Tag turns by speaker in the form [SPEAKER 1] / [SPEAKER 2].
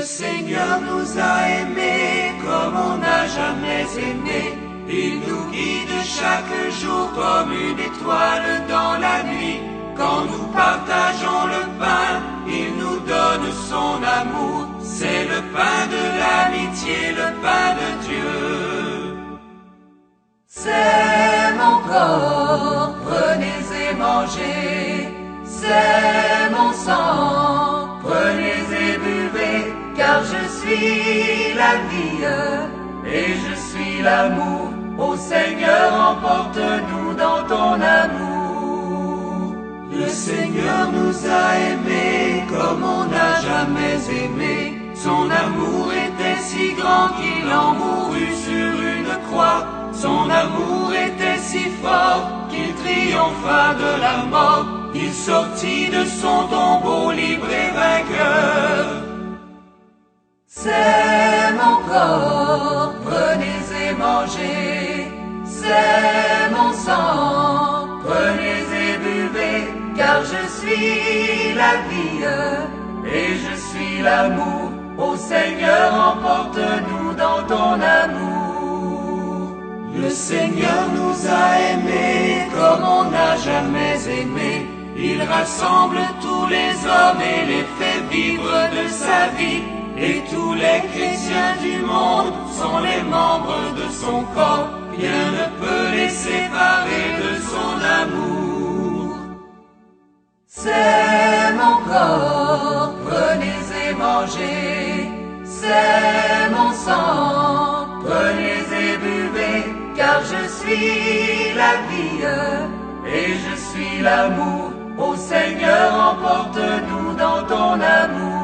[SPEAKER 1] Seigneur nous a aimés comme on n'a jamais aimé. Il nous guide chaque jour comme une étoile dans la nuit. Quand nous partageons le pain, il nous donne son amour. C'est le pain de l'amitié, le pain de Dieu.
[SPEAKER 2] C'est mon corps, prenez et mangez. C'est mon sang, prenez et buvez. Car je suis la vie et je suis l'amour. Ô Seigneur, emporte-nous dans ton amour.
[SPEAKER 1] Le Seigneur nous a aimés comme on n'a jamais aimé. Son amour était si grand qu'il en mourut sur une croix. Son amour était si fort qu'il triompha de la mort. Il sortit de son tombeau libre et vainqueur.
[SPEAKER 2] C'est mon corps, prenez et mangez. C'est mon sang, prenez et buvez. Car je suis la vie et je suis l'amour. Ô Seigneur, emporte-nous dans ton amour.
[SPEAKER 1] Le Seigneur nous a aimés comme on n'a jamais aimé. Il rassemble tous les hommes et les fait vivre de sa vie. Et tous les chrétiens du monde sont les membres de son corps. Rien ne peut les séparer de son amour.
[SPEAKER 2] C'est mon corps, prenez et mangez. C'est mon sang, prenez et buvez. Car je suis la vie et je suis l'amour. Ô Seigneur, emporte-nous dans ton amour.